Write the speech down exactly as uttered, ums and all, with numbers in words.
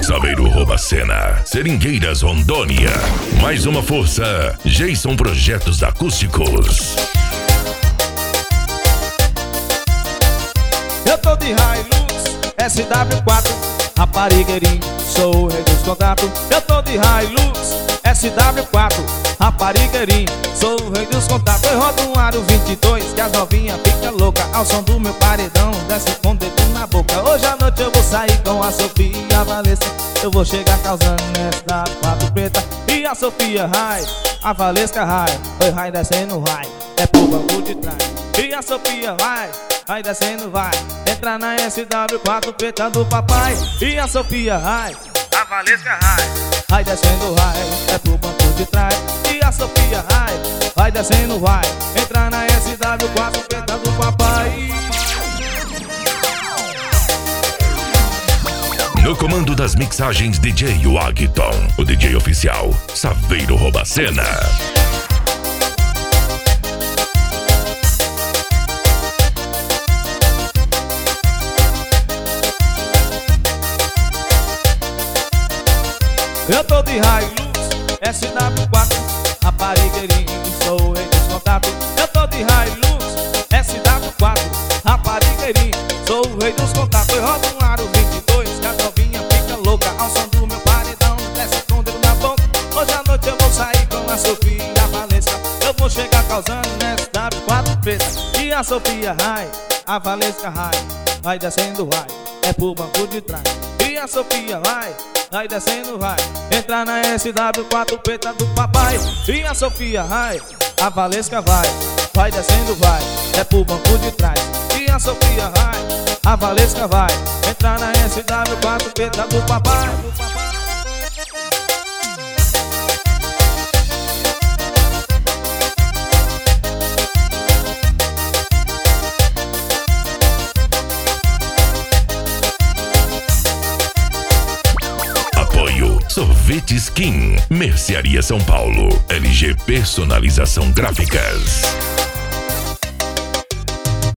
Saveiro rouba a cena. Seringueiras, Rondônia. Mais uma força. Jason Projetos Acústicos. Eu tô de Hilux, S W quatro, raparigueirinho, sou o rei dos contatos. Eu tô de Hilux, S W quatro, raparigueirinho, sou o rei dos contatos. Eu rodo um aro vinte e dois, que as novinhas fica louca ao som do meu paredão, desce com o dedo na boca. Hoje à noite eu vou sair com a Sofia e a Valesca. Eu vou chegar causando S W quatro preta e a Sofia Rai, a Valesca Rai, oi Rai descendo vai, é pro banco de trás. E a Sofia vai, vai descendo vai, entra na S W quatro preta do papai. E a Sofia vai, a Valesca vai, vai descendo vai, é pro banco de trás. E a Sofia vai, vai descendo vai, entra na S W quatro preta do papai. No comando das mixagens D J Wagton, o D J oficial Saveiro rouba a cena. Eu tô de Hilux, S W quatro, raparigueirinho, sou o rei dos contatos. Eu tô de Hilux, S W quatro, raparigueirinho, sou o rei dos contatos. Eu rodo um aro vinte e dois, que a novinha fica louca ao som do meu paredão, desce com o dedo na boca. Hoje à noite eu vou sair com a Sofia e a Valesca. Eu vou chegar causando S W quatro preta. E a Sofia Rai, a Valesca Rai, vai descendo vai, é pro banco de trás. E a Sofia vai, vai descendo vai, entra na S W quatro preta do papai. E a Sofia vai, a Valesca vai, vai descendo vai, é pro banco de trás. E a Sofia vai, a Valesca vai, entra na S W quatro preta do papai. Sorvete Skin, Mercearia São Paulo, L G Personalização Gráficas.